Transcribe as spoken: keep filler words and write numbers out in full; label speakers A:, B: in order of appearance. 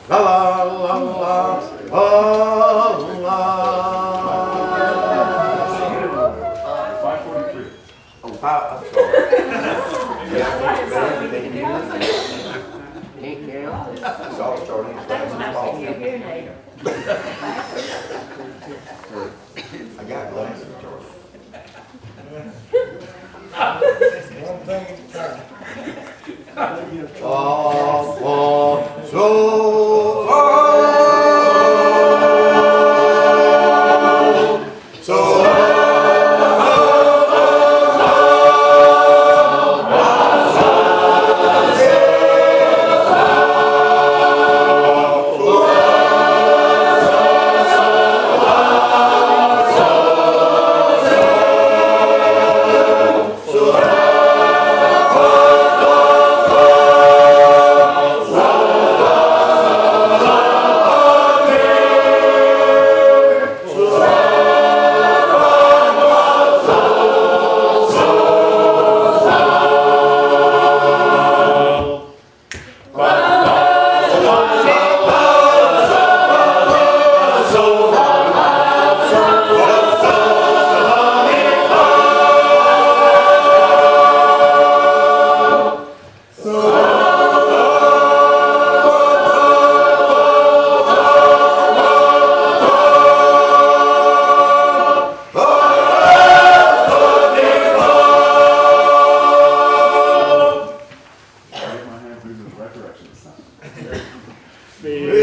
A: La la la la la la.
B: five forty-three.
A: Oh, five, I'm sorry.
C: Can't count.
A: It's all starting as fast as possible. I got glasses, Charlie.
D: One thing at a time.
A: Ah, ah, so, ah, so.
B: Be